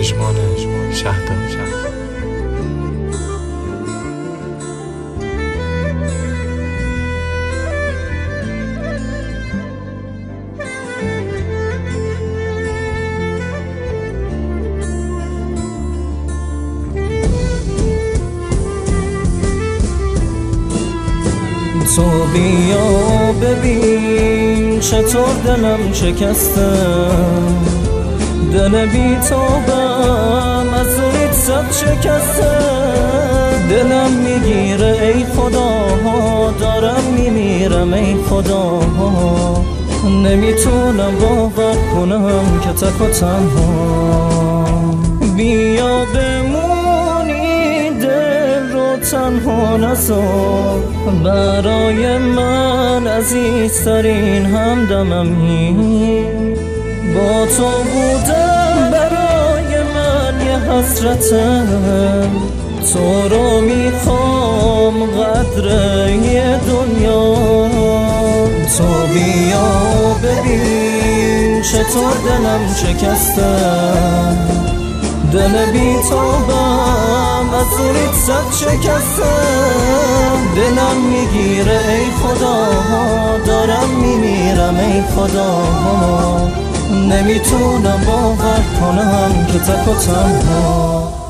پژمان شهدام. تو بیا ببین چطور دلم شکسته، دل بی تابم از اونیت صد شکسته. دلم میگیره ای خدا، دارم میمیرم ای خدا. نمیتونم باور کنم که تک و تنها بیا بمونی، دل رو تنها نذار. برای من عزیزترین همدممی، با تو بودم برای من یه حسرته. تو رو میخوام قدر یه دنیا. تو بیا ببین چطور دلم شکسته، دل بی تابم از اونیت صد شکسته. دلم میگیره ای خدا، دارم میمیرم ای خدا. نمیتونم باور کنم که تک و تنها